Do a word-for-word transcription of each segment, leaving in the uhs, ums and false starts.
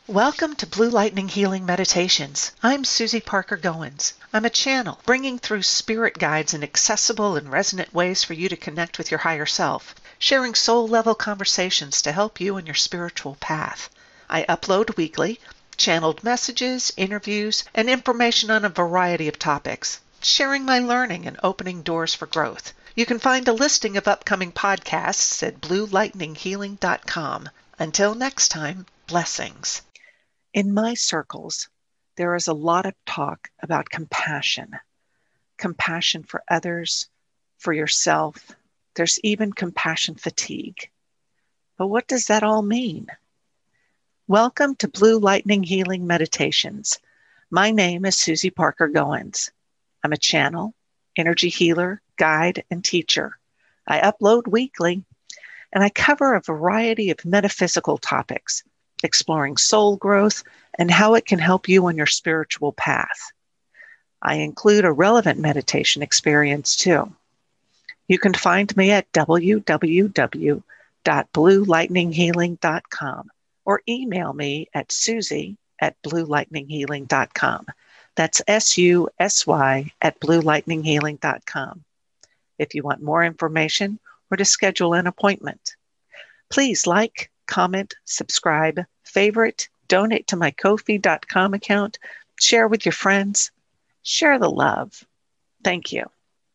Welcome to Blue Lightning Healing Meditations. I'm Susie Parker Goins. I'm a channel bringing through spirit guides in accessible and resonant ways for you to connect with your higher self, sharing soul-level conversations to help you on your spiritual path. I upload weekly, channeled messages, interviews, and information on a variety of topics, sharing my learning and opening doors for growth. You can find a listing of upcoming podcasts at blue lightning healing dot com. Until next time, blessings. In my circles, there is a lot of talk about compassion. Compassion for others, for yourself. There's even compassion fatigue. But what does that all mean? Welcome to Blue Lightning Healing Meditations. My name is Susie Parker Goins. I'm a channel, energy healer, guide, and teacher. I upload weekly, and I cover a variety of metaphysical topics, exploring soul growth and how it can help you on your spiritual path. I include a relevant meditation experience too. You can find me at w w w dot blue lightning healing dot com or email me at susie at blue lightning healing dot com. That's S U S Y at blue lightning healing dot com. If you want more information or to schedule an appointment, please like, comment, subscribe, favorite, donate to my ko fi dot com account, share with your friends, share the love. Thank you.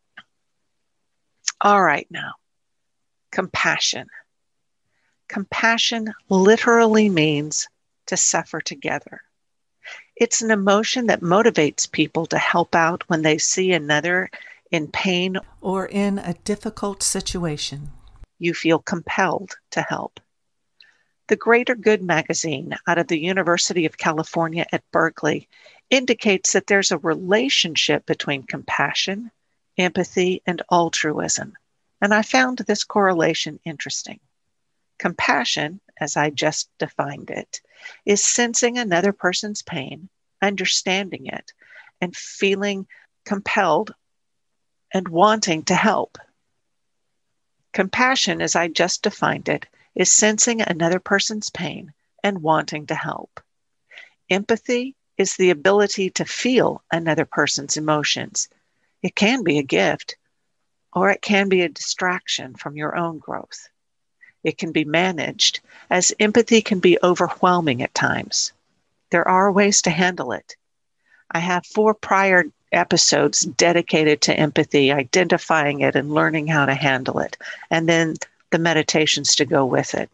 All right now, compassion. Compassion literally means to suffer together. It's an emotion that motivates people to help out when they see another in pain or in a difficult situation. You feel compelled to help. The Greater Good magazine out of the University of California at Berkeley indicates that there's a relationship between compassion, empathy, and altruism, and I found this correlation interesting. Compassion, as I just defined it, is sensing another person's pain, understanding it, and feeling compelled and wanting to help. Compassion, as I just defined it, is sensing another person's pain and wanting to help. Empathy is the ability to feel another person's emotions. It can be a gift, or it can be a distraction from your own growth. It can be managed, as empathy can be overwhelming at times. There are ways to handle it. I have four prior episodes dedicated to empathy, identifying it and learning how to handle it, and then the meditations to go with it.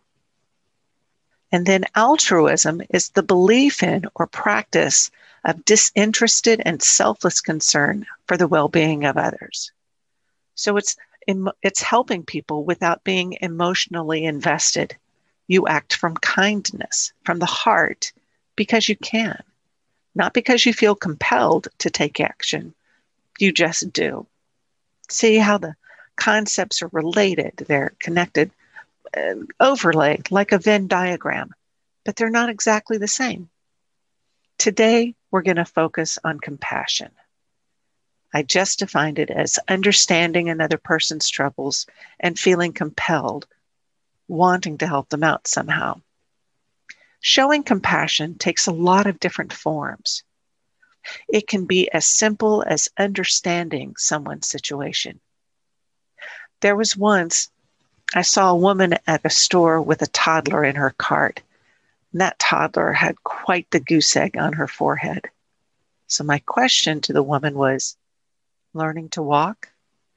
And then altruism is the belief in or practice of disinterested and selfless concern for the well-being of others. So it's it's helping people without being emotionally invested. You act from kindness, from the heart, because you can, not because you feel compelled to take action. You just do. See how the concepts are related, they're connected, uh, overlaid like a Venn diagram, but they're not exactly the same. Today, we're going to focus on compassion. I just defined it as understanding another person's troubles and feeling compelled, wanting to help them out somehow. Showing compassion takes a lot of different forms. It can be as simple as understanding someone's situation. There was once, I saw a woman at a store with a toddler in her cart, and that toddler had quite the goose egg on her forehead. So my question to the woman was, learning to walk?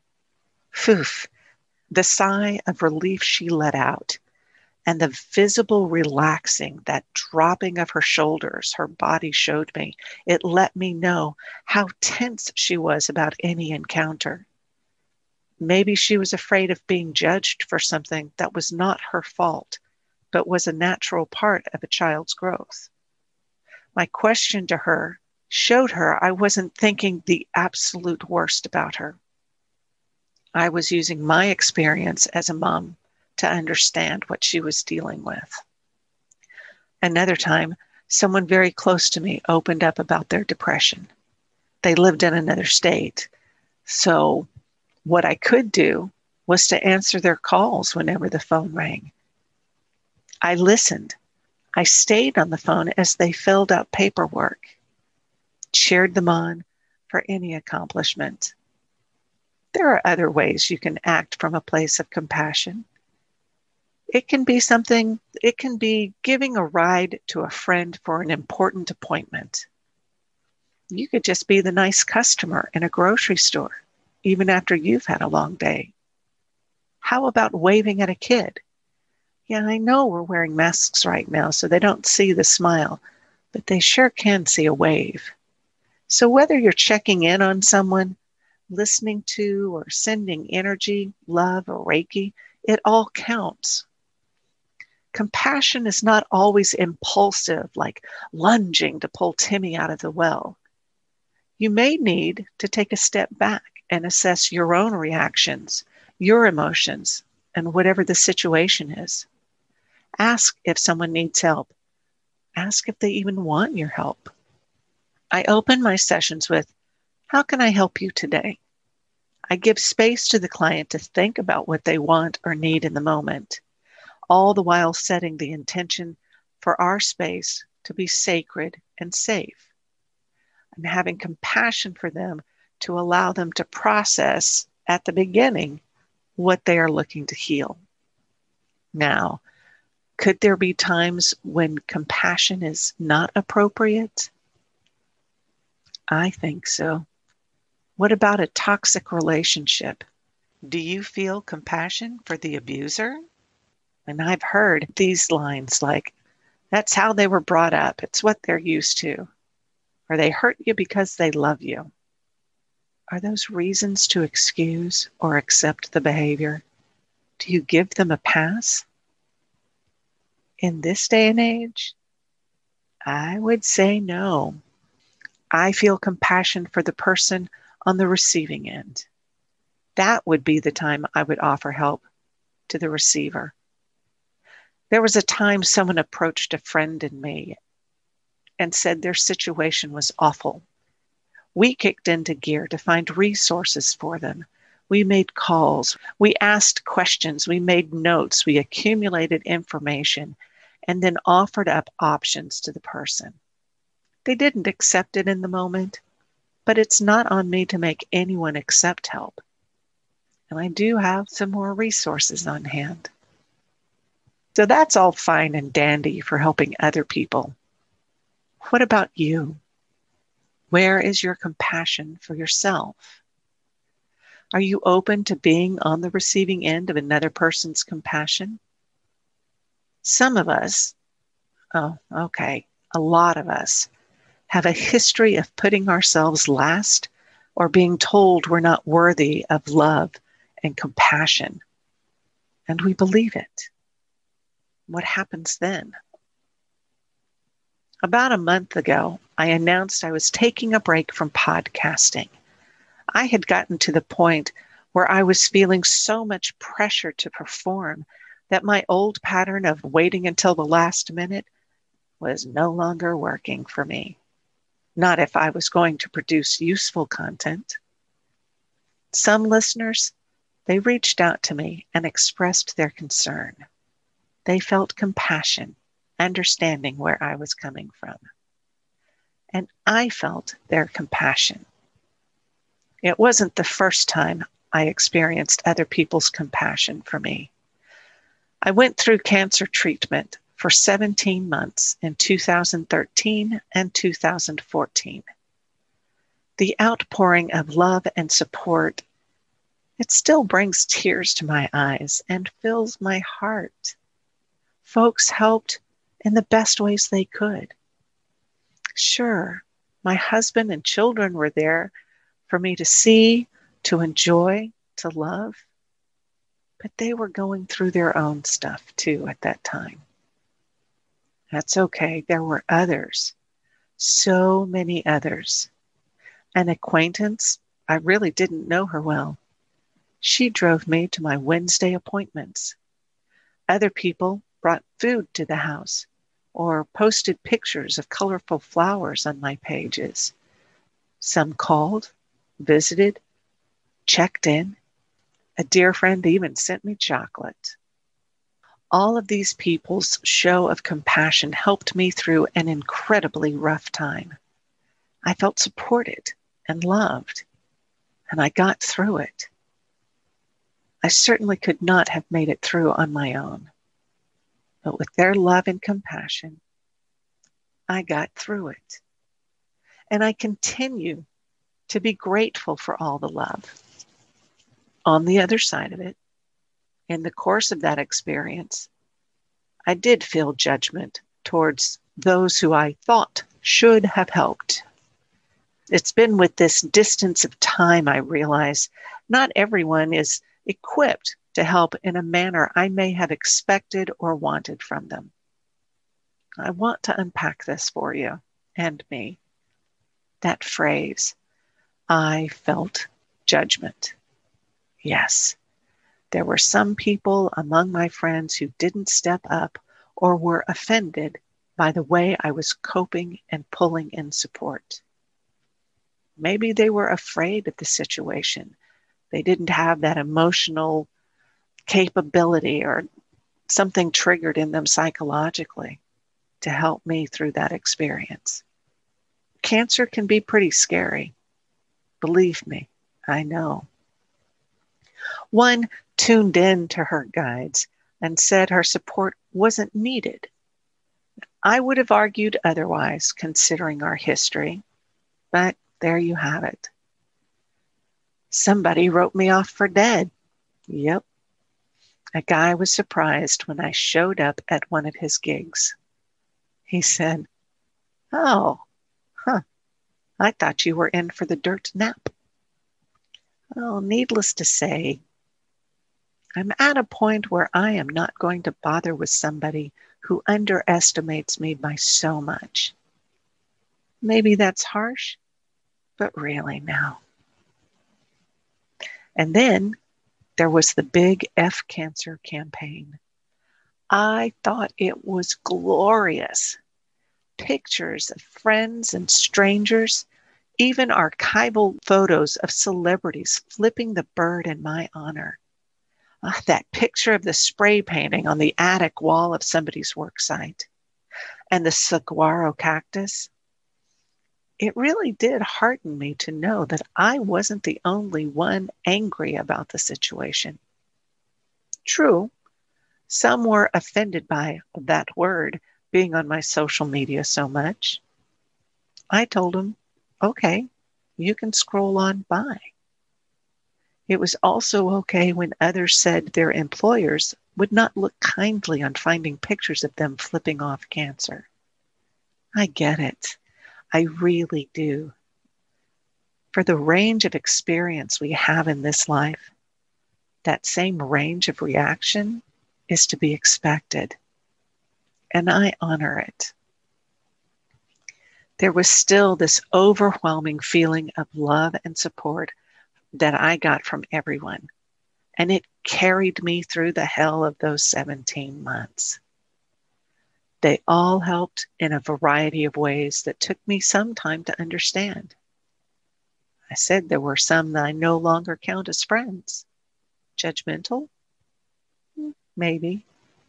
Poof, the sigh of relief she let out, and the visible relaxing, that dropping of her shoulders, her body showed me. It let me know how tense she was about any encounter. Maybe she was afraid of being judged for something that was not her fault, but was a natural part of a child's growth. My question to her showed her I wasn't thinking the absolute worst about her. I was using my experience as a mom to understand what she was dealing with. Another time, someone very close to me opened up about their depression. They lived in another state, so what I could do was to answer their calls whenever the phone rang. I listened. I stayed on the phone as they filled out paperwork, cheered them on for any accomplishment. There are other ways you can act from a place of compassion. It can be something, it can be giving a ride to a friend for an important appointment. You could just be the nice customer in a grocery store, even after you've had a long day. How about waving at a kid? Yeah, I know we're wearing masks right now, so they don't see the smile, but they sure can see a wave. So whether you're checking in on someone, listening to, or sending energy, love, or Reiki, it all counts. Compassion is not always impulsive, like lunging to pull Timmy out of the well. You may need to take a step back and assess your own reactions, your emotions, and whatever the situation is. Ask if someone needs help. Ask if they even want your help. I open my sessions with, "How can I help you today?" I give space to the client to think about what they want or need in the moment, all the while setting the intention for our space to be sacred and safe, and having compassion for them to allow them to process at the beginning what they are looking to heal. Now, could there be times when compassion is not appropriate? I think so. What about a toxic relationship? Do you feel compassion for the abuser? And I've heard these lines like, "That's how they were brought up. It's what they're used to." Or "They hurt you because they love you." Are those reasons to excuse or accept the behavior? Do you give them a pass? In this day and age, I would say no. I feel compassion for the person on the receiving end. That would be the time I would offer help to the receiver. There was a time someone approached a friend and me and said their situation was awful. We kicked into gear to find resources for them. We made calls. We asked questions. We made notes. We accumulated information and then offered up options to the person. They didn't accept it in the moment, but it's not on me to make anyone accept help. And I do have some more resources on hand. So that's all fine and dandy for helping other people. What about you? Where is your compassion for yourself? Are you open to being on the receiving end of another person's compassion? Some of us, oh, okay, a lot of us, have a history of putting ourselves last or being told we're not worthy of love and compassion. And we believe it. What happens then? About a month ago, I announced I was taking a break from podcasting. I had gotten to the point where I was feeling so much pressure to perform that my old pattern of waiting until the last minute was no longer working for me. Not if I was going to produce useful content. Some listeners, they reached out to me and expressed their concern. They felt compassion, understanding where I was coming from. And I felt their compassion. It wasn't the first time I experienced other people's compassion for me. I went through cancer treatment for seventeen months in two thousand thirteen and two thousand fourteen. The outpouring of love and support, it still brings tears to my eyes and fills my heart. Folks helped in the best ways they could. Sure, my husband and children were there for me to see, to enjoy, to love, but they were going through their own stuff too at that time. That's okay. There were others, so many others. An acquaintance, I really didn't know her well. She drove me to my Wednesday appointments. Other people brought food to the house or posted pictures of colorful flowers on my pages. Some called, visited, checked in. A dear friend even sent me chocolate. All of these people's show of compassion helped me through an incredibly rough time. I felt supported and loved, and I got through it. I certainly could not have made it through on my own, but with their love and compassion, I got through it. And I continue to be grateful for all the love. On the other side of it, in the course of that experience, I did feel judgment towards those who I thought should have helped. It's been with this distance of time I realize not everyone is equipped to help in a manner I may have expected or wanted from them. I want to unpack this for you and me. That phrase, I felt judgment. Yes, there were some people among my friends who didn't step up or were offended by the way I was coping and pulling in support. Maybe they were afraid of the situation. They didn't have that emotional capability or something triggered in them psychologically to help me through that experience. Cancer can be pretty scary. Believe me, I know. One tuned in to her guides and said her support wasn't needed. I would have argued otherwise, considering our history, but there you have it. Somebody wrote me off for dead. Yep. A guy was surprised when I showed up at one of his gigs. He said, "Oh, huh, I thought you were in for the dirt nap." Well, needless to say, I'm at a point where I am not going to bother with somebody who underestimates me by so much. Maybe that's harsh, but really now. And then there was the Big F Cancer campaign. I thought it was glorious. Pictures of friends and strangers, even archival photos of celebrities flipping the bird in my honor. Uh, that picture of the spray painting on the attic wall of somebody's work site and the saguaro cactus. It really did hearten me to know that I wasn't the only one angry about the situation. True, some were offended by that word being on my social media so much. I told them, okay, you can scroll on by. It was also okay when others said their employers would not look kindly on finding pictures of them flipping off cancer. I get it. I really do. For the range of experience we have in this life, that same range of reaction is to be expected, and I honor it. There was still this overwhelming feeling of love and support that I got from everyone, and it carried me through the hell of those seventeen months. They all helped in a variety of ways that took me some time to understand. I said there were some that I no longer count as friends. Judgmental? Maybe.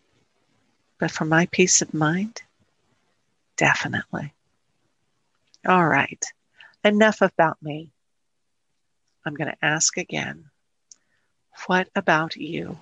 But for my peace of mind? Definitely. All right. Enough about me. I'm going to ask again. What about you?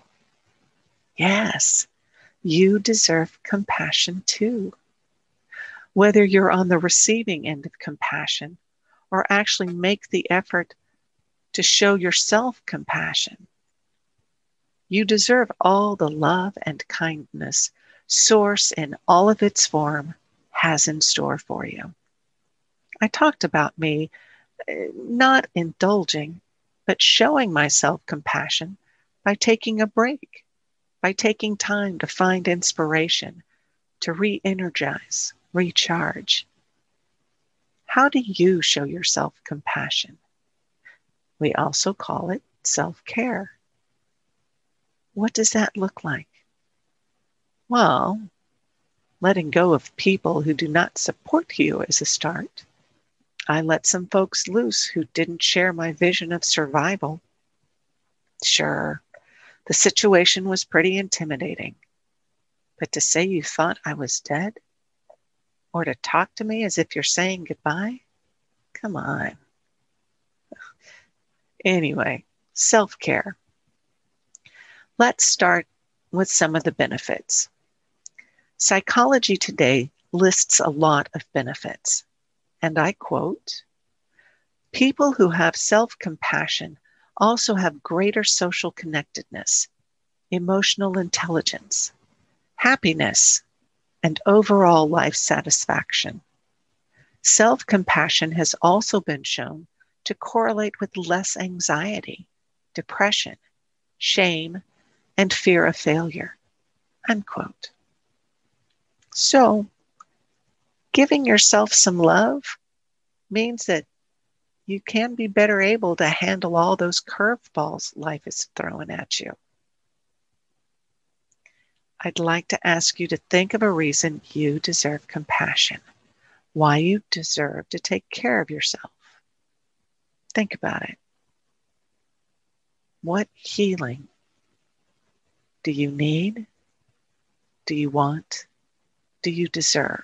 Yes, you deserve compassion too. Whether you're on the receiving end of compassion or actually make the effort to show yourself compassion, you deserve all the love and kindness Source in all of its form has in store for you. I talked about me not indulging, but showing myself compassion by taking a break, by taking time to find inspiration, to re-energize, recharge. How do you show yourself compassion? We also call it self-care. What does that look like? Well, letting go of people who do not support you is a start. I let some folks loose who didn't share my vision of survival. Sure, the situation was pretty intimidating. But to say you thought I was dead, or to talk to me as if you're saying goodbye? Come on. Anyway, self-care. Let's start with some of the benefits. Psychology Today lists a lot of benefits, and I quote, "People who have self-compassion also have greater social connectedness, emotional intelligence, happiness, and overall life satisfaction. Self-compassion has also been shown to correlate with less anxiety, depression, shame, and fear of failure." Unquote. So, giving yourself some love means that you can be better able to handle all those curveballs life is throwing at you. I'd like to ask you to think of a reason you deserve compassion, why you deserve to take care of yourself. Think about it. What healing do you need? Do you want? Do you deserve?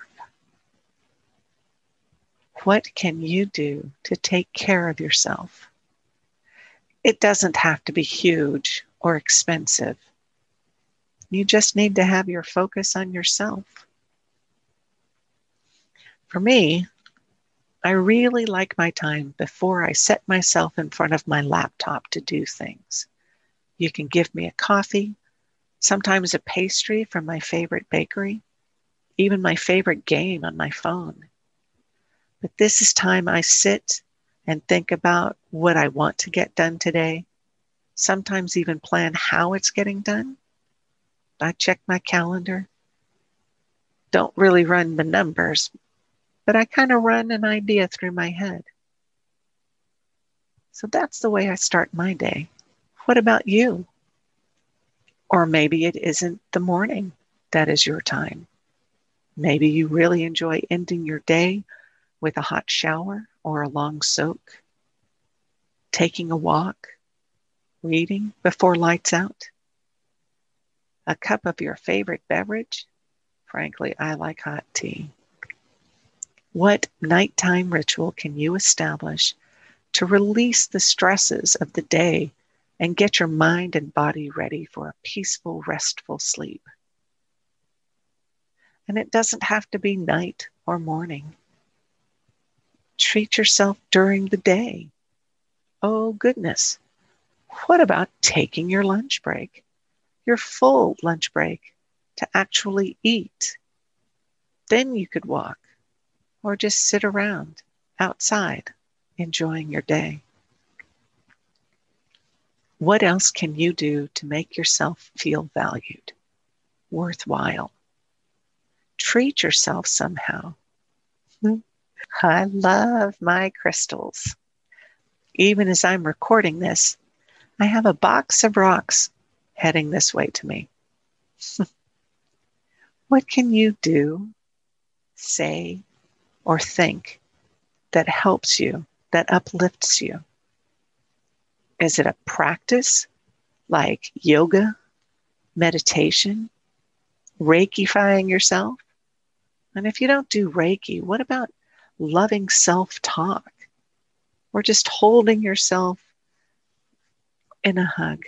What can you do to take care of yourself? It doesn't have to be huge or expensive. You just need to have your focus on yourself. For me, I really like my time before I set myself in front of my laptop to do things. You can give me a coffee, sometimes a pastry from my favorite bakery, even my favorite game on my phone. But this is time I sit and think about what I want to get done today, sometimes even plan how it's getting done. I check my calendar. Don't really run the numbers, but I kind of run an idea through my head. So that's the way I start my day. What about you? Or maybe it isn't the morning that is your time. Maybe you really enjoy ending your day with a hot shower or a long soak, taking a walk, reading before lights out, a cup of your favorite beverage. Frankly, I like hot tea. What nighttime ritual can you establish to release the stresses of the day and get your mind and body ready for a peaceful, restful sleep? And it doesn't have to be night or morning. Treat yourself during the day. Oh, goodness. What about taking your lunch break, your full lunch break, to actually eat? Then you could walk or just sit around outside enjoying your day. What else can you do to make yourself feel valued, worthwhile? Treat yourself somehow. I love my crystals. Even as I'm recording this, I have a box of rocks heading this way to me. What can you do, say, or think that helps you, that uplifts you? Is it a practice like yoga, meditation, Reiki-fying yourself? And if you don't do Reiki, what about loving self-talk or just holding yourself in a hug?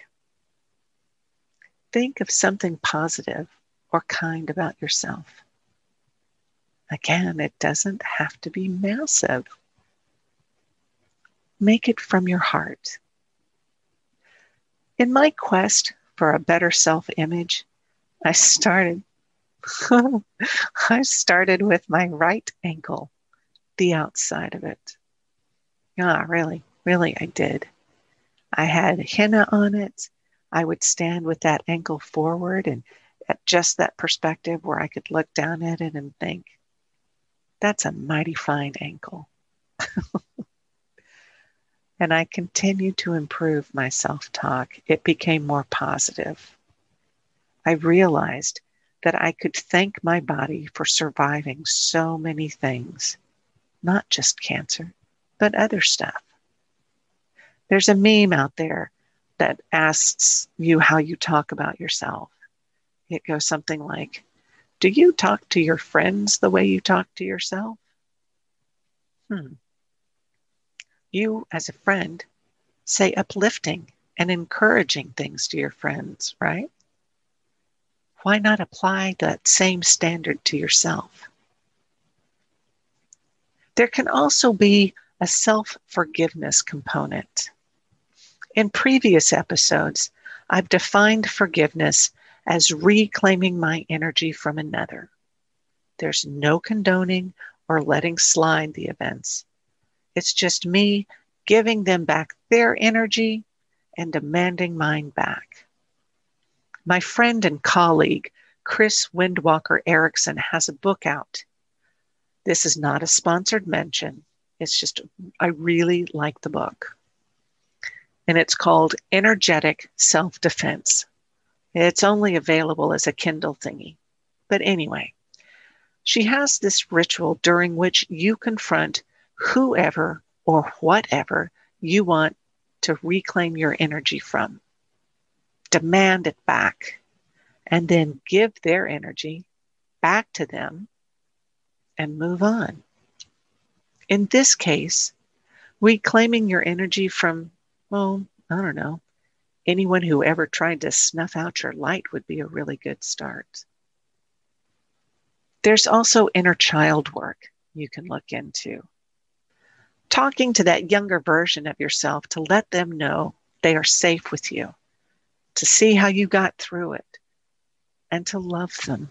Think of something positive or kind about yourself. Again, it doesn't have to be massive. Make it from your heart. In my quest for a better self-image, I started I started with my right ankle, the outside of it. Ah, really, really, I did. I had henna on it. I would stand with that ankle forward and at just that perspective where I could look down at it and think, that's a mighty fine ankle. And I continued to improve my self-talk. It became more positive. I realized that I could thank my body for surviving so many things, not just cancer, but other stuff. There's a meme out there that asks you how you talk about yourself. It goes something like, Do you talk to your friends the way you talk to yourself? Hmm. You, as a friend, say uplifting and encouraging things to your friends, right? Why not apply that same standard to yourself? There can also be a self-forgiveness component. In previous episodes, I've defined forgiveness as reclaiming my energy from another. There's no condoning or letting slide the events. It's just me giving them back their energy and demanding mine back. My friend and colleague, Chris Windwalker Erickson, has a book out. This is not a sponsored mention. It's just, I really like the book. And it's called Energetic Self-Defense. It's only available as a Kindle thingy. But anyway, she has this ritual during which you confront whoever or whatever you want to reclaim your energy from. Demand it back, and then give their energy back to them and move on. In this case, reclaiming your energy from, well, I don't know, anyone who ever tried to snuff out your light would be a really good start. There's also inner child work you can look into. Talking to that younger version of yourself to let them know they are safe with you, to see how you got through it, and to love them.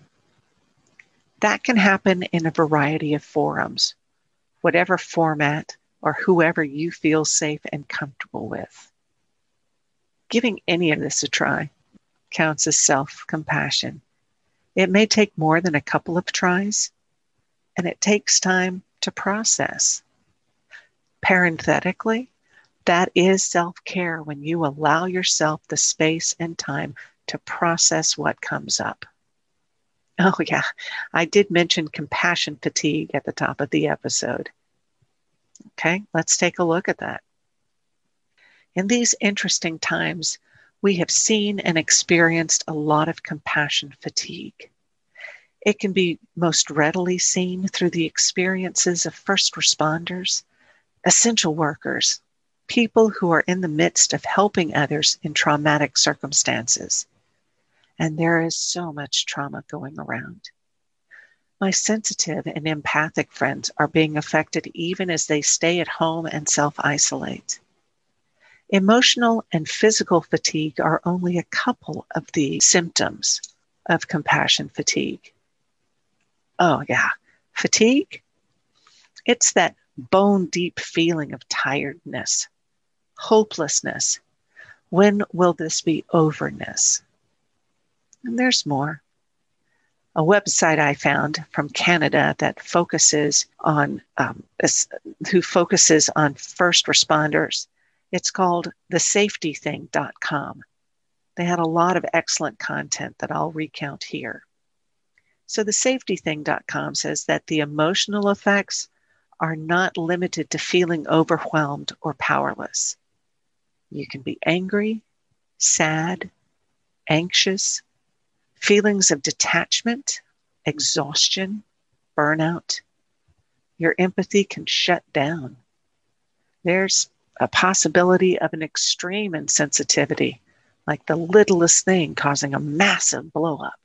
That can happen in a variety of forums, whatever format or whoever you feel safe and comfortable with. Giving any of this a try counts as self-compassion. It may take more than a couple of tries, and it takes time to process. Parenthetically, that is self-care when you allow yourself the space and time to process what comes up. Oh yeah, I did mention compassion fatigue at the top of the episode. Okay, let's take a look at that. In these interesting times, we have seen and experienced a lot of compassion fatigue. It can be most readily seen through the experiences of first responders, essential workers, people who are in the midst of helping others in traumatic circumstances. And there is so much trauma going around. My sensitive and empathic friends are being affected even as they stay at home and self-isolate. Emotional and physical fatigue are only a couple of the symptoms of compassion fatigue. Oh yeah, fatigue? It's that bone-deep feeling of tiredness, hopelessness. When will this be overness? And there's more. A website I found from Canada that focuses on, um, who focuses on first responders. It's called the safety thing dot com. They had a lot of excellent content that I'll recount here. So the safety thing dot com says that the emotional effects are not limited to feeling overwhelmed or powerless. You can be angry, sad, anxious, feelings of detachment, exhaustion, burnout. Your empathy can shut down. There's a possibility of an extreme insensitivity, like the littlest thing causing a massive blow-up.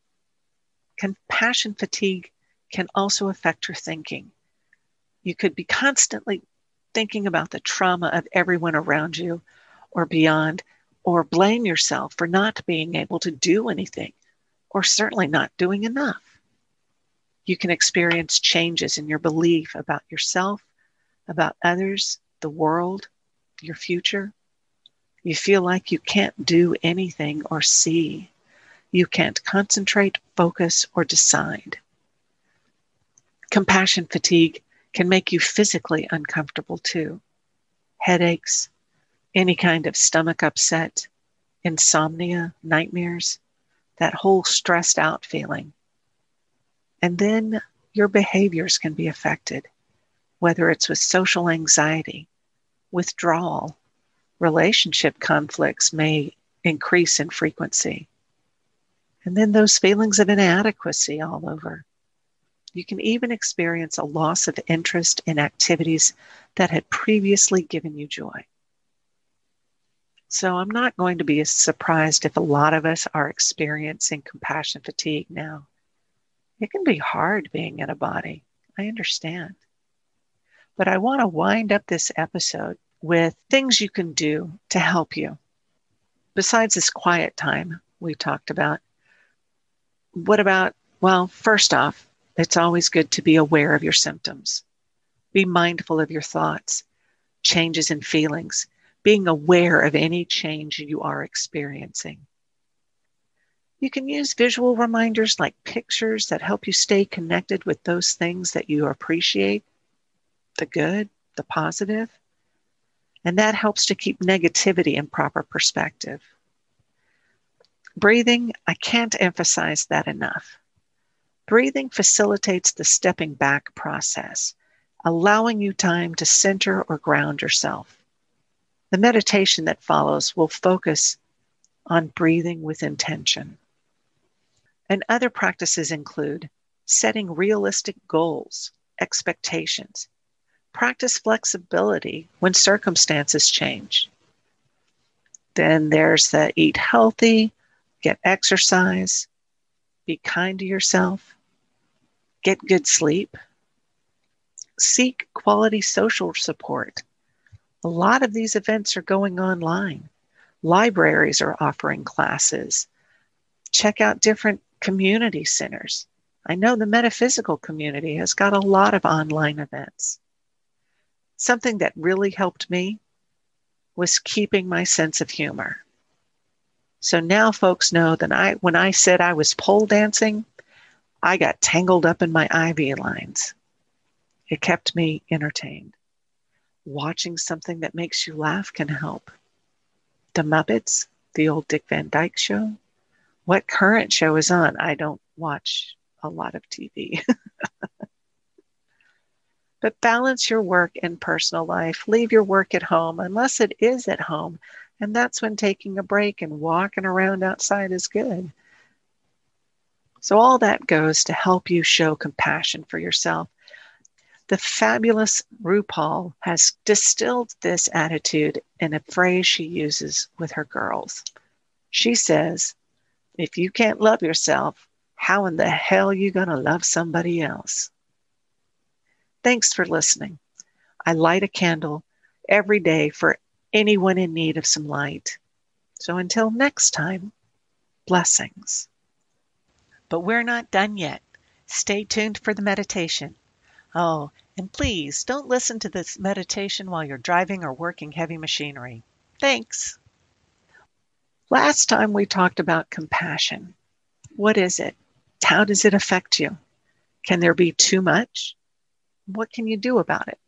Compassion fatigue can also affect your thinking. You could be constantly thinking about the trauma of everyone around you or beyond, or blame yourself for not being able to do anything, or certainly not doing enough. You can experience changes in your belief about yourself, about others, the world, your future. You feel like you can't do anything or see. You can't concentrate, focus, or decide. Compassion fatigue can make you physically uncomfortable too. Headaches, any kind of stomach upset, insomnia, nightmares, that whole stressed out feeling. And then your behaviors can be affected, whether it's with social anxiety, withdrawal, relationship conflicts may increase in frequency. And then those feelings of inadequacy all over. You can even experience a loss of interest in activities that had previously given you joy. So I'm not going to be surprised if a lot of us are experiencing compassion fatigue now. It can be hard being in a body. I understand. But I want to wind up this episode with things you can do to help you. Besides this quiet time we talked about, what about, well, first off, it's always good to be aware of your symptoms. Be mindful of your thoughts, changes in feelings, being aware of any change you are experiencing. You can use visual reminders like pictures that help you stay connected with those things that you appreciate, the good, the positive, and that helps to keep negativity in proper perspective. Breathing, I can't emphasize that enough. Breathing facilitates the stepping back process, allowing you time to center or ground yourself. The meditation that follows will focus on breathing with intention. And other practices include setting realistic goals, expectations. Practice flexibility when circumstances change. Then there's the eat healthy, get exercise, be kind to yourself, get good sleep, seek quality social support. A lot of these events are going online. Libraries are offering classes. Check out different community centers. I know the metaphysical community has got a lot of online events. Something that really helped me was keeping my sense of humor. So now folks know that I, when I said I was pole dancing, I got tangled up in my I V lines. It kept me entertained. Watching something that makes you laugh can help. The Muppets, the old Dick Van Dyke Show. What current show is on? I don't watch a lot of T V. But balance your work and personal life. Leave your work at home, unless it is at home. And that's when taking a break and walking around outside is good. So all that goes to help you show compassion for yourself. The fabulous RuPaul has distilled this attitude in a phrase she uses with her girls. She says, if you can't love yourself, how in the hell are you going to love somebody else? Thanks for listening. I light a candle every day for anyone in need of some light. So until next time, blessings. But we're not done yet. Stay tuned for the meditation. Oh, and please don't listen to this meditation while you're driving or working heavy machinery. Thanks. Last time we talked about compassion. What is it? How does it affect you? Can there be too much? What can you do about it?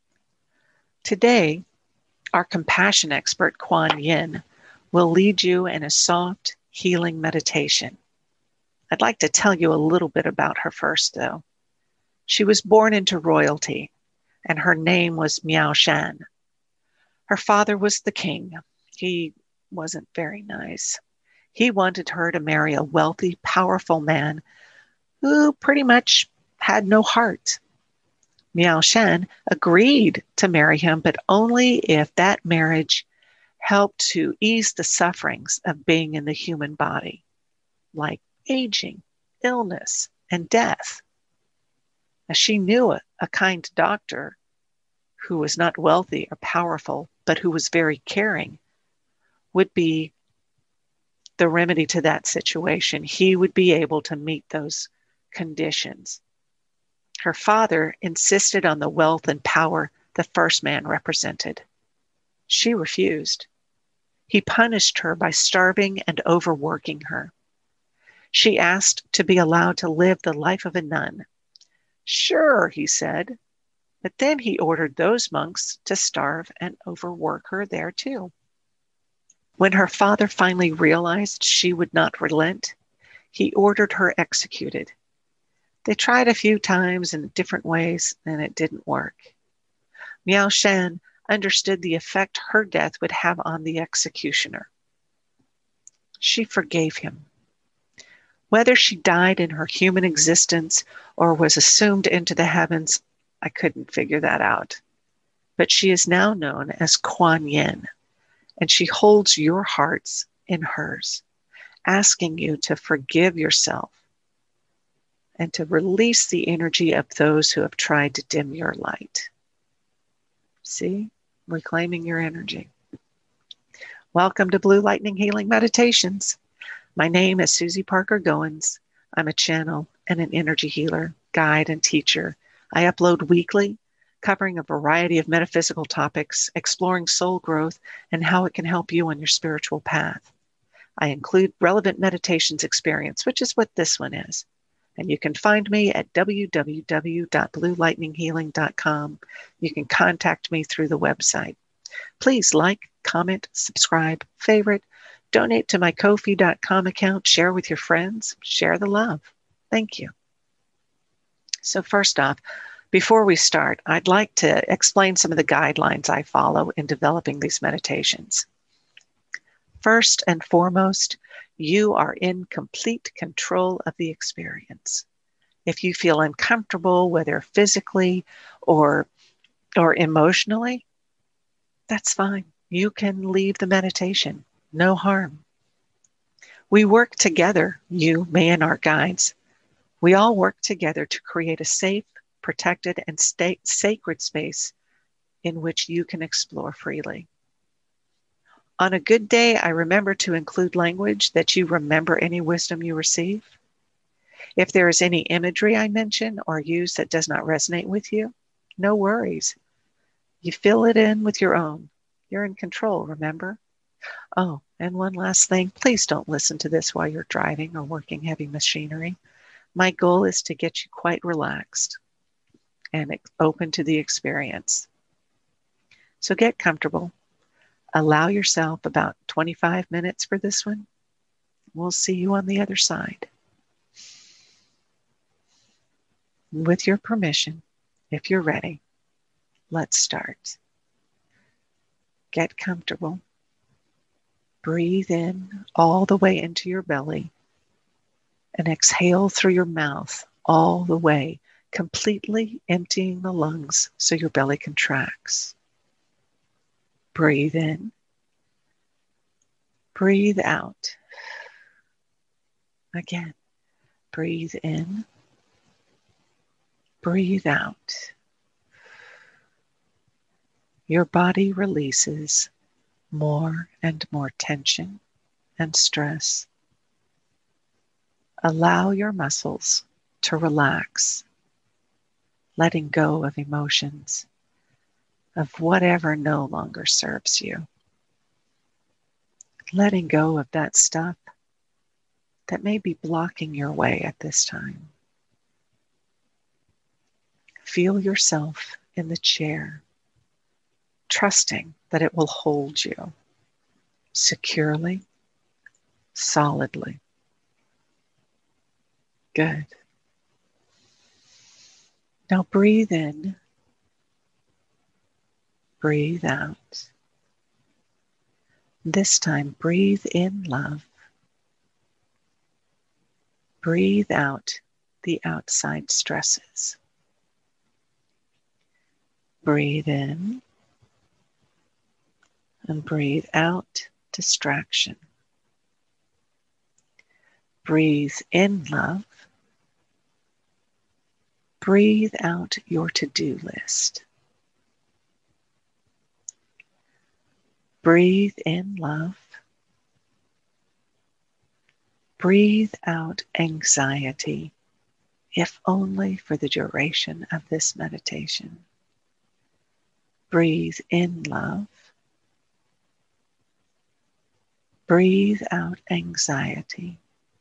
Today, our compassion expert, Kuan Yin, will lead you in a soft, healing meditation. I'd like to tell you a little bit about her first, though. She was born into royalty, and her name was Miao Shan. Her father was the king. He wasn't very nice. He wanted her to marry a wealthy, powerful man who pretty much had no heart. Miao Shan agreed to marry him, but only if that marriage helped to ease the sufferings of being in the human body, like aging, illness, and death. Now, she knew a, a kind doctor who was not wealthy or powerful, but who was very caring, would be the remedy to that situation. He would be able to meet those conditions. Her father insisted on the wealth and power the first man represented. She refused. He punished her by starving and overworking her. She asked to be allowed to live the life of a nun. Sure, he said, but then he ordered those monks to starve and overwork her there too. When her father finally realized she would not relent, he ordered her executed. They tried a few times in different ways, and it didn't work. Miao Shan understood the effect her death would have on the executioner. She forgave him. Whether she died in her human existence or was assumed into the heavens, I couldn't figure that out. But she is now known as Kuan Yin, and she holds your hearts in hers, asking you to forgive yourself and to release the energy of those who have tried to dim your light. See? Reclaiming your energy. Welcome to Blue Lightning Healing Meditations. My name is Susie Parker Goins. I'm a channel and an energy healer, guide, and teacher. I upload weekly, covering a variety of metaphysical topics, exploring soul growth and how it can help you on your spiritual path. I include relevant meditations experience, which is what this one is. And you can find me at w w w dot blue lightning healing dot com. You can contact me through the website. Please like, comment, subscribe, favorite, donate to my ko fi dot com account, share with your friends, share the love. Thank you. So first off, before we start, I'd like to explain some of the guidelines I follow in developing these meditations. First and foremost, you are in complete control of the experience. If you feel uncomfortable, whether physically or, or emotionally, that's fine. You can leave the meditation. No harm. We work together, you, me, and our guides. We all work together to create a safe, protected, and sta- sacred space in which you can explore freely. On a good day, I remember to include language that you remember any wisdom you receive. If there is any imagery I mention or use that does not resonate with you, no worries. You fill it in with your own. You're in control, remember? Oh, and one last thing, please don't listen to this while you're driving or working heavy machinery. My goal is to get you quite relaxed and open to the experience. So get comfortable. Allow yourself about twenty-five minutes for this one. We'll see you on the other side. With your permission, if you're ready, let's start. Get comfortable. Breathe in all the way into your belly and exhale through your mouth all the way, completely emptying the lungs so your belly contracts. Breathe in. Breathe out. Again, breathe in. Breathe out. Your body releases more and more tension and stress. Allow your muscles to relax, letting go of emotions, of whatever no longer serves you. Letting go of that stuff that may be blocking your way at this time. Feel yourself in the chair, trusting that it will hold you securely, solidly. Good. Now breathe in, breathe out. This time, breathe in love. Breathe out the outside stresses. Breathe in and breathe out distraction. Breathe in love. Breathe out your to-do list. Breathe in love. Breathe out anxiety, if only for the duration of this meditation. Breathe in love. Breathe out anxiety.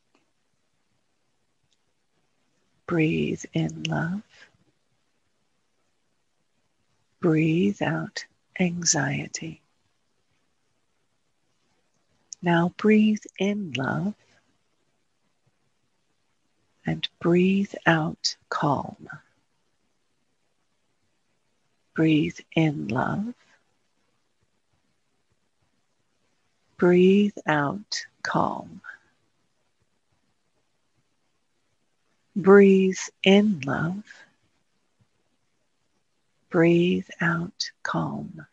Breathe in love. Breathe out anxiety. Now breathe in love and breathe out calm. Breathe in love. Breathe out calm. Breathe in love. Breathe out calm.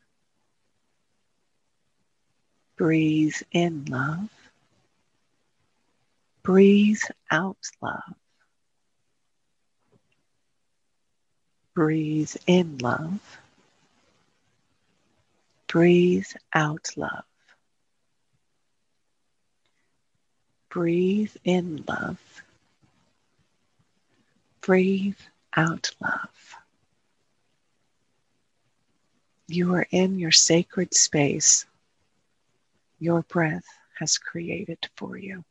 Breathe in love. Breathe out love. Breathe in love. Breathe out love. Breathe in love. Breathe out love. You are in your sacred space your breath has created for you.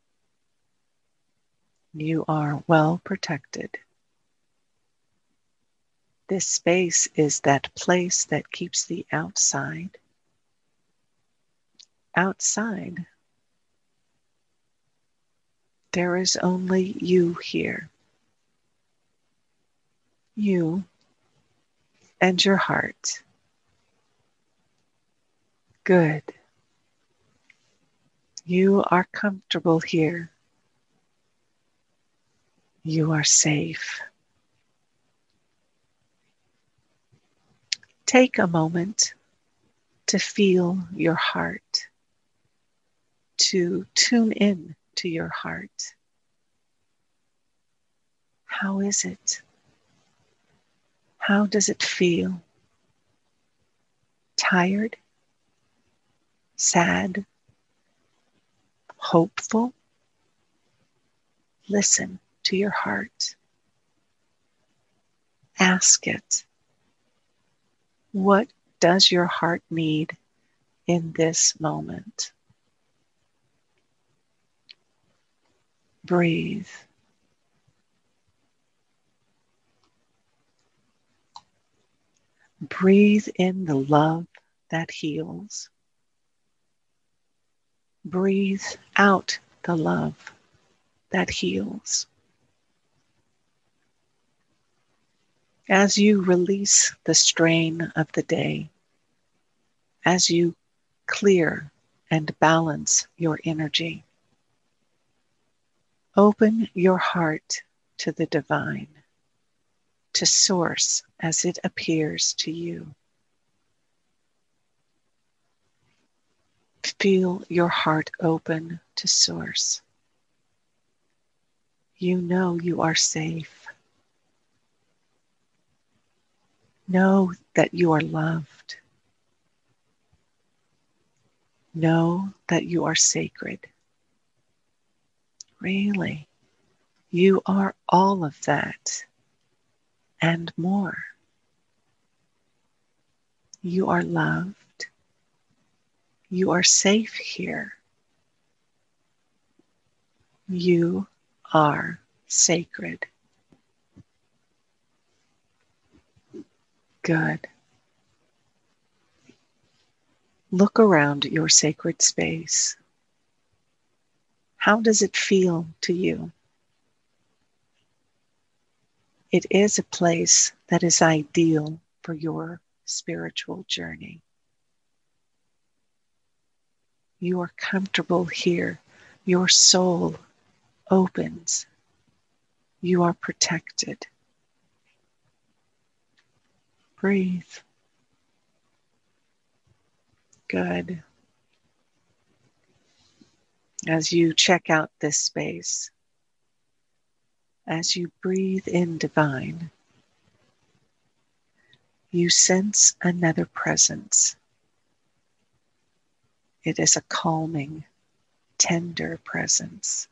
You are well protected. This space is that place that keeps the outside outside. There is only you here. You and your heart. Good. You are comfortable here. You are safe. Take a moment to feel your heart, to tune in to your heart. How is it? How does it feel? Tired? Sad? Hopeful? Listen to your heart. Ask it, what does your heart need in this moment? Breathe. Breathe in the love that heals. Breathe out the love that heals. As you release the strain of the day, as you clear and balance your energy, open your heart to the divine, to source as it appears to you. Feel your heart open to source. You know you are safe. Know that you are loved. Know that you are sacred. Really, you are all of that and more. You are loved. You are safe here. You are sacred. Good. Look around your sacred space. How does it feel to you? It is a place that is ideal for your spiritual journey. You are comfortable here. Your soul opens. You are protected. Breathe. Good. As you check out this space, as you breathe in divine, you sense another presence. It is a calming, tender presence.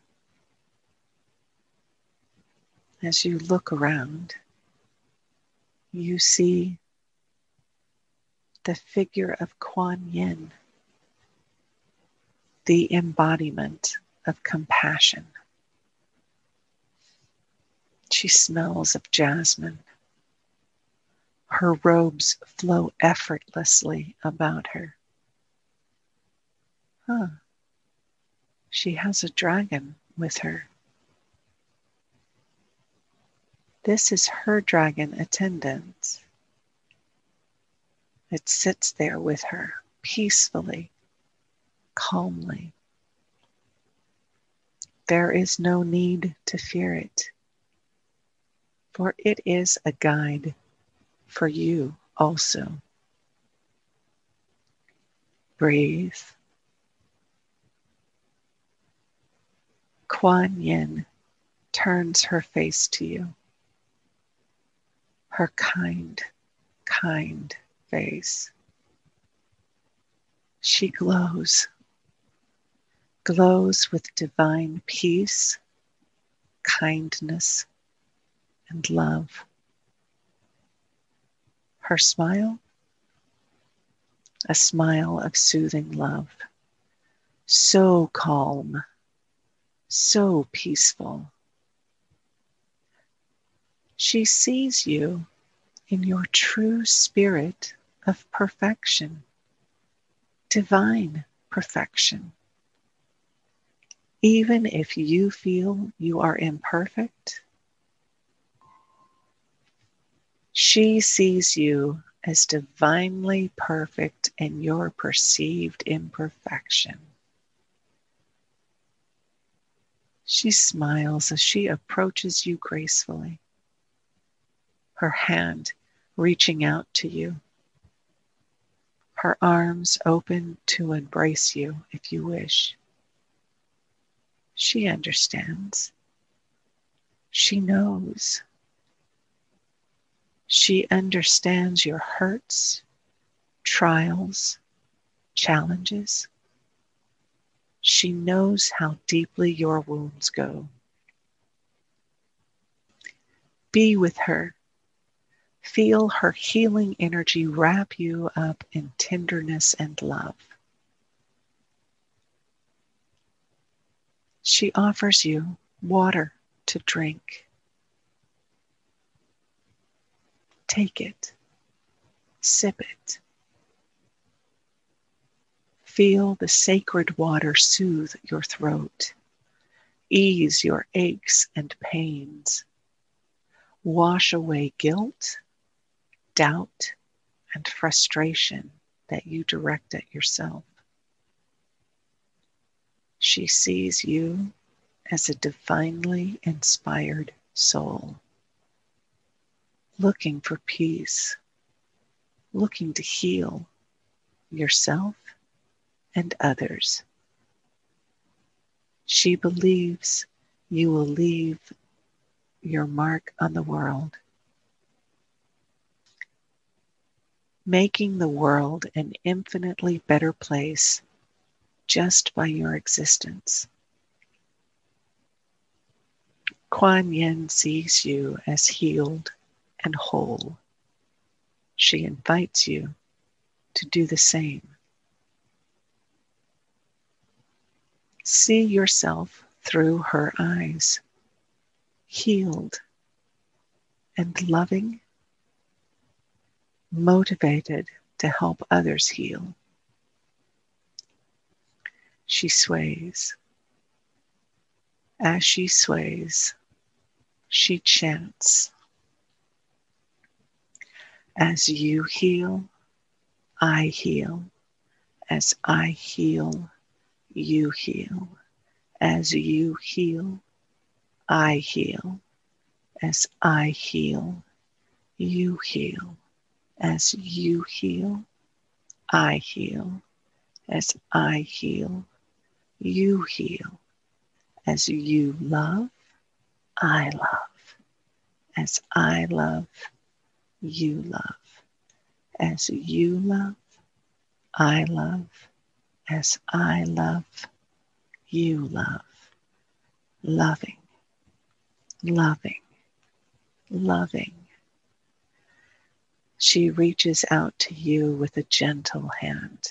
As you look around, you see the figure of Kuan Yin, the embodiment of compassion. She smells of jasmine. Her robes flow effortlessly about her. Huh. She has a dragon with her. This is her dragon attendant. It sits there with her peacefully, calmly. There is no need to fear it. for it is a guide for you also. Breathe. Kuan Yin turns her face to you. Her kind, kind face. She glows, glows with divine peace, kindness, and love. Her smile, a smile of soothing love, so calm, so peaceful. She sees you in your true spirit of perfection, divine perfection. Even if you feel you are imperfect, she sees you as divinely perfect in your perceived imperfection. She smiles as she approaches you gracefully, her hand reaching out to you, her arms open to embrace you if you wish. She understands. She knows. She understands your hurts, trials, challenges. She knows how deeply your wounds go. Be with her. Feel her healing energy wrap you up in tenderness and love. She offers you water to drink. Take it. Sip it. Feel the sacred water soothe your throat, ease your aches and pains, wash away guilt, doubt, and frustration that you direct at yourself. She sees you as a divinely inspired soul, looking for peace, looking to heal yourself and others. She believes you will leave your mark on the world, making the world an infinitely better place just by your existence. Kuan Yin sees you as healed and whole. She invites you to do the same. See yourself through her eyes, healed and loving, motivated to help others heal. She sways. As she sways, she chants. As you heal, I heal. As I heal, you heal. As you heal, I heal. As I heal, you heal. As you heal, I heal. As I heal, you heal. As you love, I love. As I love, you love. As you love, I love. As I love, you love. Loving, loving, loving. She reaches out to you with a gentle hand.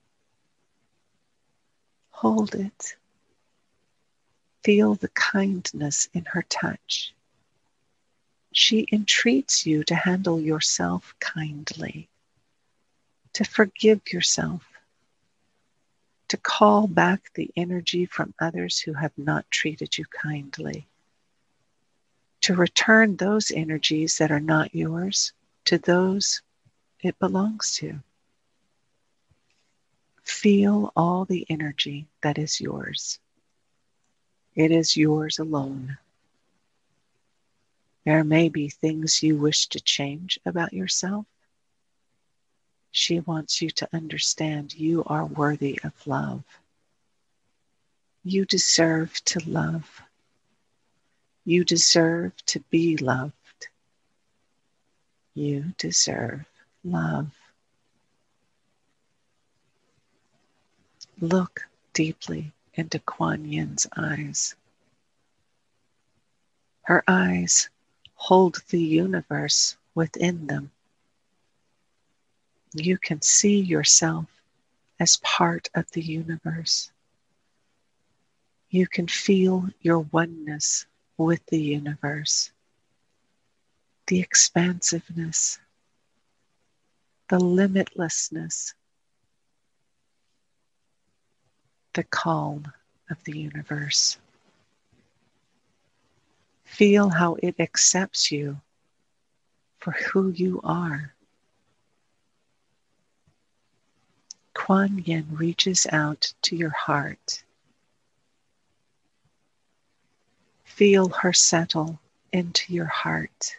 Hold it. Feel the kindness in her touch. She entreats you to handle yourself kindly, to forgive yourself, to call back the energy from others who have not treated you kindly, to return those energies that are not yours to those it belongs to. Feel all the energy that is yours. It is yours alone. There may be things you wish to change about yourself. She wants you to understand you are worthy of love. You deserve to love. You deserve to be loved. You deserve love. Look deeply into Kuan Yin's eyes. Her eyes hold the universe within them. You can see yourself as part of the universe. You can feel your oneness with the universe, the expansiveness, the limitlessness, the calm of the universe. Feel how it accepts you for who you are. Kuan Yin reaches out to your heart. Feel her settle into your heart.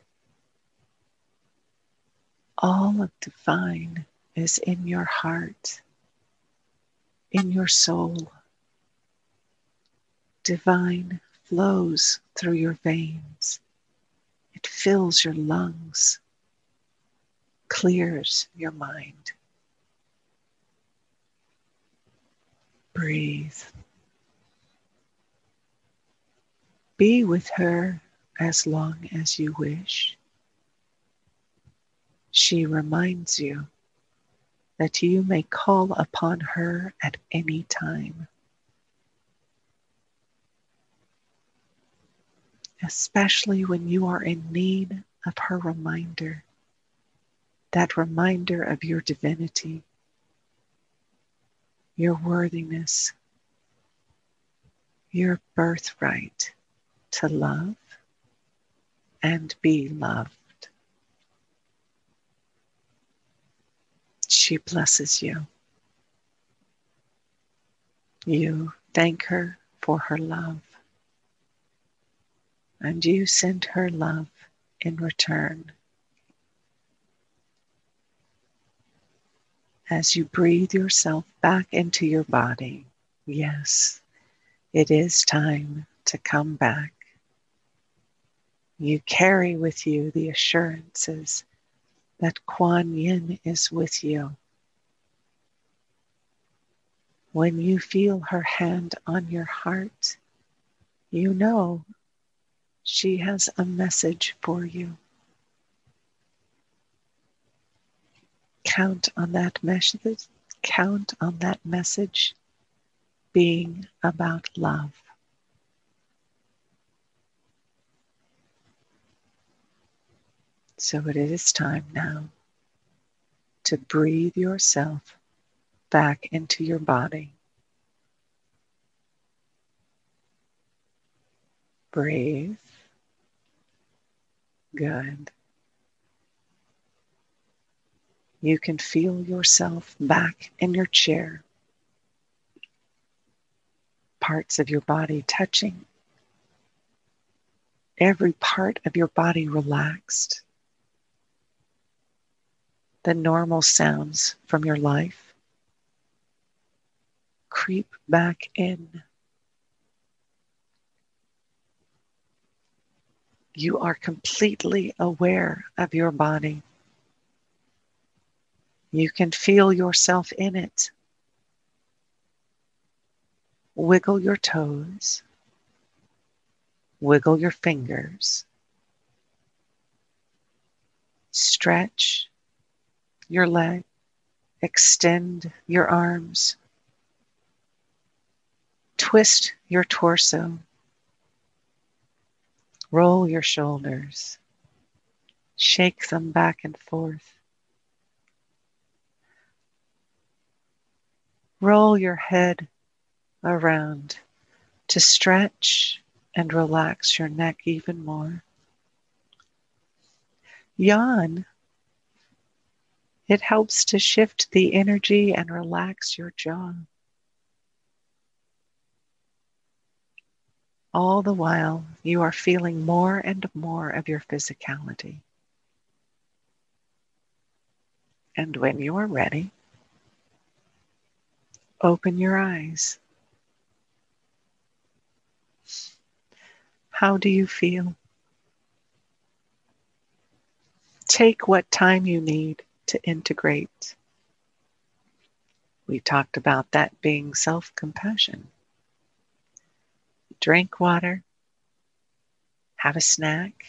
All of divine is in your heart, in your soul. Divine flows through your veins. It fills your lungs, clears your mind. Breathe. Be with her as long as you wish. She reminds you that you may call upon her at any time, especially when you are in need of her reminder, that reminder of your divinity, your worthiness, your birthright to love and be loved. She blesses you. You thank her for her love, and you send her love in return. As you breathe yourself back into your body, yes, it is time to come back. You carry with you the assurances that Kuan Yin is with you. When you feel her hand on your heart, you know she has a message for you. Count on that message, count on that message being about love. So it is time now to breathe yourself back into your body. Breathe. Good. You can feel yourself back in your chair. Parts of your body touching. Every part of your body relaxed. The normal sounds from your life creep back in. You are completely aware of your body. You can feel yourself in it. Wiggle your toes. Wiggle your fingers. Stretch your leg. Extend your arms. Twist your torso. Roll your shoulders. Shake them back and forth. Roll your head around to stretch and relax your neck even more. Yawn. It helps to shift the energy and relax your jaw. All the while, you are feeling more and more of your physicality. And when you are ready, open your eyes. How do you feel? Take what time you need to integrate. We talked about that being self-compassion. Drink water. Have a snack.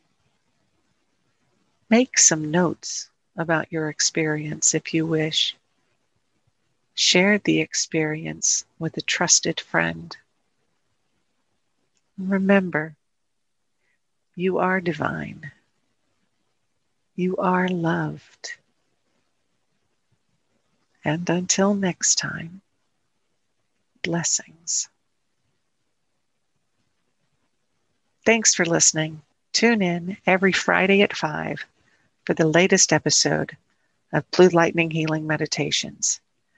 Make some notes about your experience if you wish. Share the experience with a trusted friend. Remember, you are divine. You are loved. And until next time, blessings. Thanks for listening. Tune in every Friday at five for the latest episode of Blue Lightning Healing Meditations.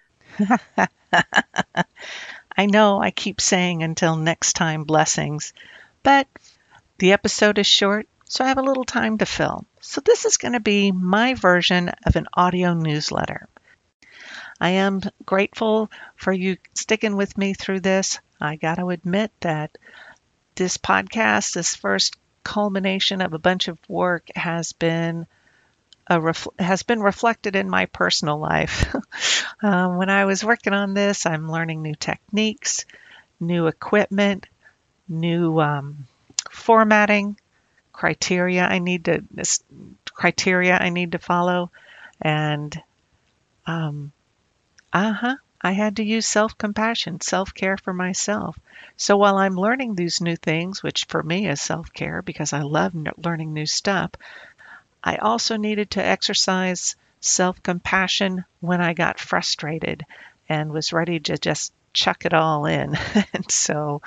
I know I keep saying until next time, blessings, but the episode is short, so I have a little time to fill. So this is going to be my version of an audio newsletter. I am grateful for you sticking with me through this. I got to admit that this podcast, this first culmination of a bunch of work, has been a ref- has been reflected in my personal life. um, when I was working on this, I'm learning new techniques, new equipment, new um, formatting, criteria I need to this criteria I need to follow, and um, uh-huh, I had to use self-compassion, self-care for myself. So while I'm learning these new things, which for me is self-care because I love n- learning new stuff, I also needed to exercise self-compassion when I got frustrated and was ready to just chuck it all in. And so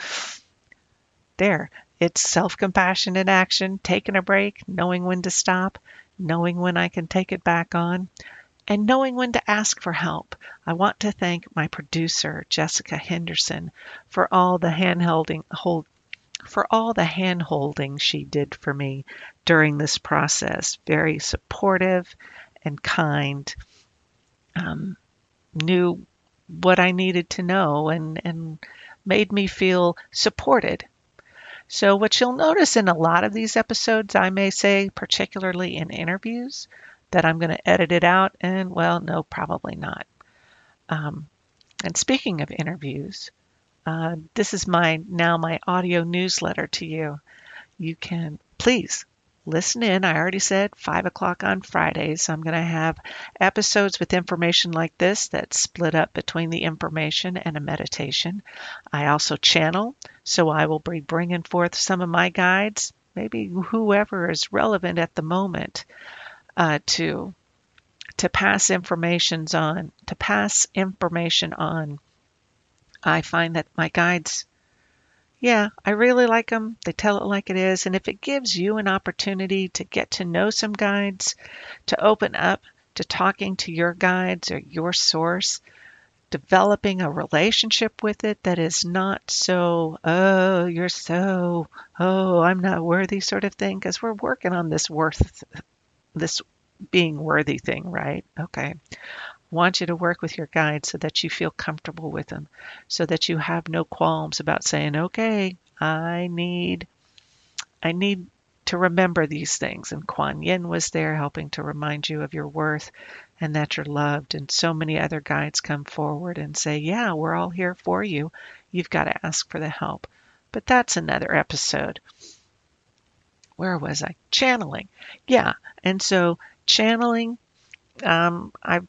there, it's self-compassion in action, taking a break, knowing when to stop, knowing when I can take it back on, and knowing when to ask for help. I want to thank my producer, Jessica Henderson, for all the hand-holding hold, for all the hand-holding she did for me during this process. Very supportive and kind. Um, knew what I needed to know and, and made me feel supported. So what you'll notice in a lot of these episodes, I may say, particularly in interviews, that I'm going to edit it out, and well, no, probably not. Um, and speaking of interviews, uh, this is my now my audio newsletter to you. You can please listen in. I already said five o'clock on Fridays. I'm going to have episodes with information like this that's split up between the information and a meditation. I also channel, so I will be bringing forth some of my guides, maybe whoever is relevant at the moment, uh, to to pass informations on, to pass information on. I find that my guides, yeah, I really like them. They tell it like it is. And if it gives you an opportunity to get to know some guides, to open up to talking to your guides or your source, developing a relationship with it that is not so, oh, you're so, oh, I'm not worthy sort of thing, because we're working on this worth, this being worthy thing, right? Okay. Want you to work with your guides so that you feel comfortable with them, so that you have no qualms about saying, okay, I need, I need to remember these things. And Kuan Yin was there helping to remind you of your worth and that you're loved. And so many other guides come forward and say, yeah, we're all here for you. You've got to ask for the help. But that's another episode. Where was I? Channeling. Yeah. And so channeling, um, I've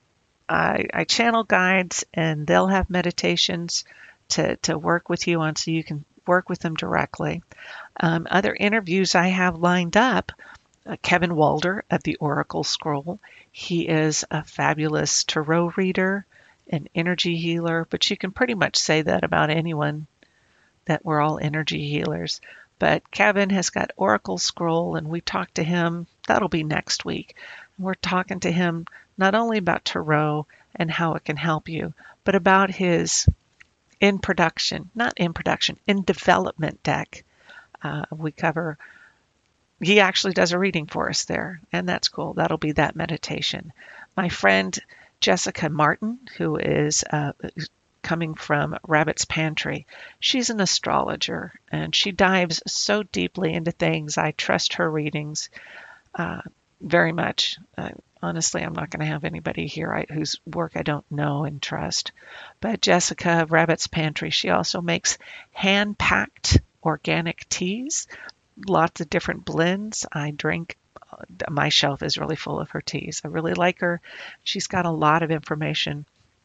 I, I channel guides, and they'll have meditations to, to work with you on so you can work with them directly. Um, other interviews I have lined up, uh, Kevin Walder of the Oracle Scroll. He is a fabulous tarot reader, an energy healer, but you can pretty much say that about anyone, that we're all energy healers. But Kevin has got Oracle Scroll, and we talked to him. That'll be next week. We're talking to him not only about tarot and how it can help you, but about his in production, not in production, in development deck. Uh, we cover, he actually does a reading for us there, and that's cool. That'll be that meditation. My friend Jessica Martin, who is uh, coming from Rabbit's Pantry, she's an astrologer, and she dives so deeply into things. I trust her readings uh, very much. Uh, honestly, I'm not going to have anybody here I, whose work I don't know and trust. But Jessica of Rabbit's Pantry, she also makes hand-packed organic teas, lots of different blends. I drink, my shelf is really full of her teas. I really like her. She's got a lot of information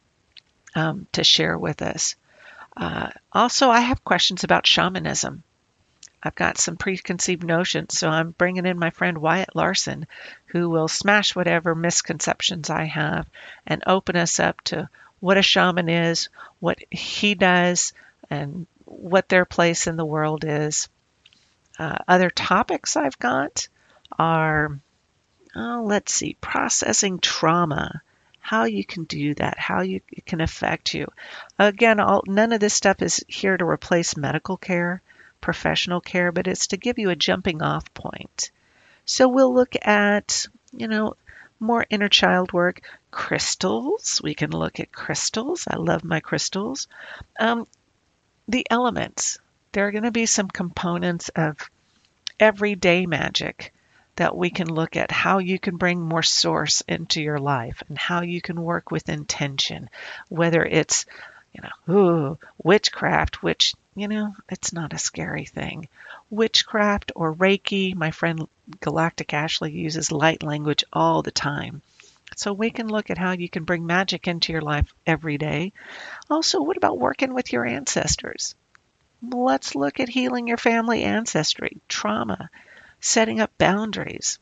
um, to share with us. Uh, also, I have questions about shamanism. I've got some preconceived notions, so I'm bringing in my friend Wyatt Larson, who will smash whatever misconceptions I have and open us up to what a shaman is, what he does, and what their place in the world is. Uh, other topics I've got are, oh, let's see, processing trauma, how you can do that, how you it can affect you. Again, all, none of this stuff is here to replace medical care, professional care, but it's to give you a jumping off point. So we'll look at, you know, more inner child work, crystals. We can look at crystals. I love my crystals. Um, the elements. There are going to be some components of everyday magic that we can look at, how you can bring more source into your life and how you can work with intention, whether it's, you know, ooh, witchcraft, which, you know, it's not a scary thing. Witchcraft or Reiki. My friend Galactic Ashley uses light language all the time. So we can look at how you can bring magic into your life every day. Also, what about working with your ancestors? Let's look at healing your family ancestry, trauma, setting up boundaries.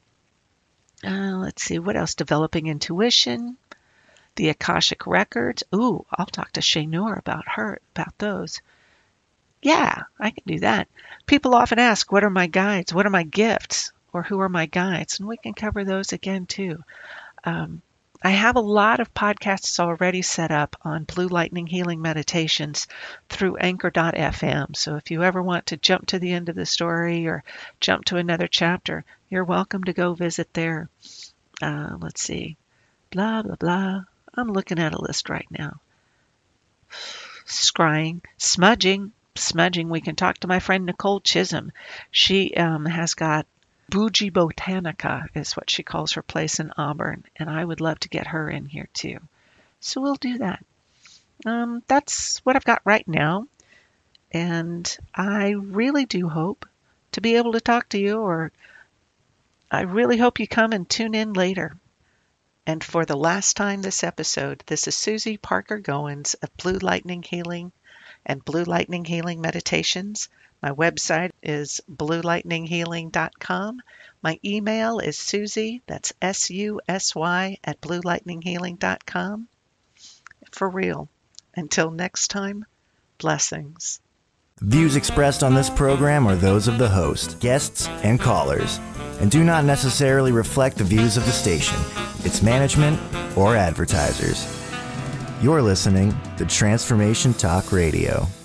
Uh, let's see, what else? Developing intuition, the Akashic records. Ooh, I'll talk to Shaynur about her, about those. Yeah, I can do that. People often ask, what are my guides? What are my gifts? Or who are my guides? And we can cover those again too. Um, I have a lot of podcasts already set up on Blue Lightning Healing Meditations through anchor dot f m. So if you ever want to jump to the end of the story or jump to another chapter, you're welcome to go visit there. Uh, let's see. Blah, blah, blah. I'm looking at a list right now. Scrying, smudging. Smudging, we can talk to my friend Nicole Chisholm. She um, has got Bougie Botanica is what she calls her place in Auburn, and I would love to get her in here too. So we'll do that. Um, that's what I've got right now, and I really do hope to be able to talk to you, or I really hope you come and tune in later. And for the last time this episode, this is Susie Parker Goins of Blue Lightning Healing and Blue Lightning Healing Meditations. My website is blue lightning healing dot com. My email is Susie, that's S U S Y, at blue lightning healing dot com. For real. Until next time, blessings. Views expressed on this program are those of the host, guests, and callers, and do not necessarily reflect the views of the station, its management, or advertisers. You're listening to Transformation Talk Radio.